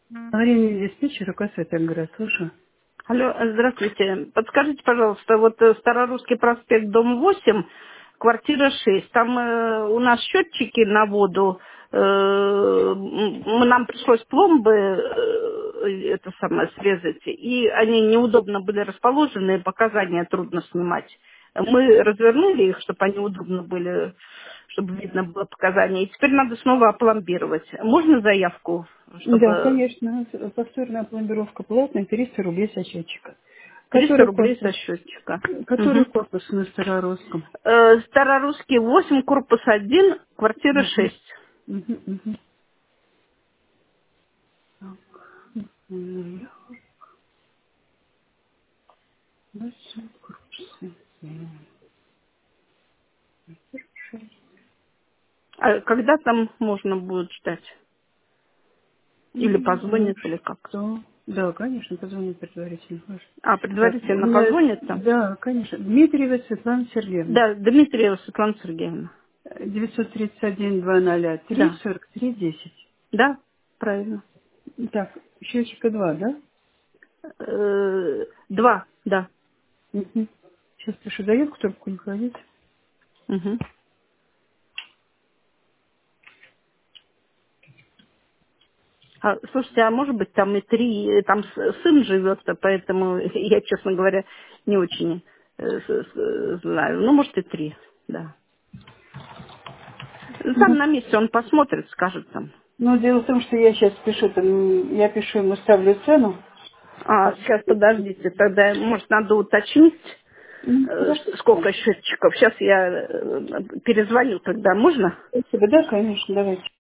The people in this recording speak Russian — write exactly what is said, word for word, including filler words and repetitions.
Аварийный диспетчер, УК Светоград, слушаю. Алло, э, здравствуйте. Подскажите, пожалуйста, вот э, Старорусский проспект, дом восемь, квартира шесть. Там э, у нас счетчики на воду. э, м, нам пришлось пломбы э, это самое срезать, и они неудобно были расположены, показания трудно снимать. Мы развернули их, чтобы они удобно были, чтобы видно было показания. И теперь надо снова опломбировать. Можно заявку, Да, чтобы конечно. Повторная пломбировка платная, триста рублей со счетчика. триста Который рублей со корпус? счетчика. Который Мгм. корпус на Старорусском? Э, Старорусский восемь, корпус один, квартира Угу. шесть. Угу, угу. М, восемь, корпус один. А когда там можно будет ждать? Или М, ну, позвонят, или как? что? Да, конечно, позвоню предварительно. Хорошо. А, Так, у предварительно меня, позвонят там? да, конечно. Дмитриева Светлана Сергеевна. Да, Дмитриева Светлана Сергеевна. девятьсот тридцать один двести три Да, сорок три десять. да, правильно. Так, счетчика два, да? Э, Два, да. Угу. Сейчас пишу заявку, трубку не кладите. Мгм. А, слушайте, а может быть там и три, там с- сын живет, а поэтому я, честно говоря, не очень э, с- с- знаю. Ну, может и три, да. Там Ну, на месте он посмотрит, скажет там. ну, дело в том, что я сейчас пишу, там, я пишу ему, ставлю цену. А, А, сейчас подождите, тогда, может, надо уточнить, м, э, хорошо. ш- сколько счетчиков. Сейчас я э, перезвоню тогда, можно? Спасибо, да, конечно, давайте.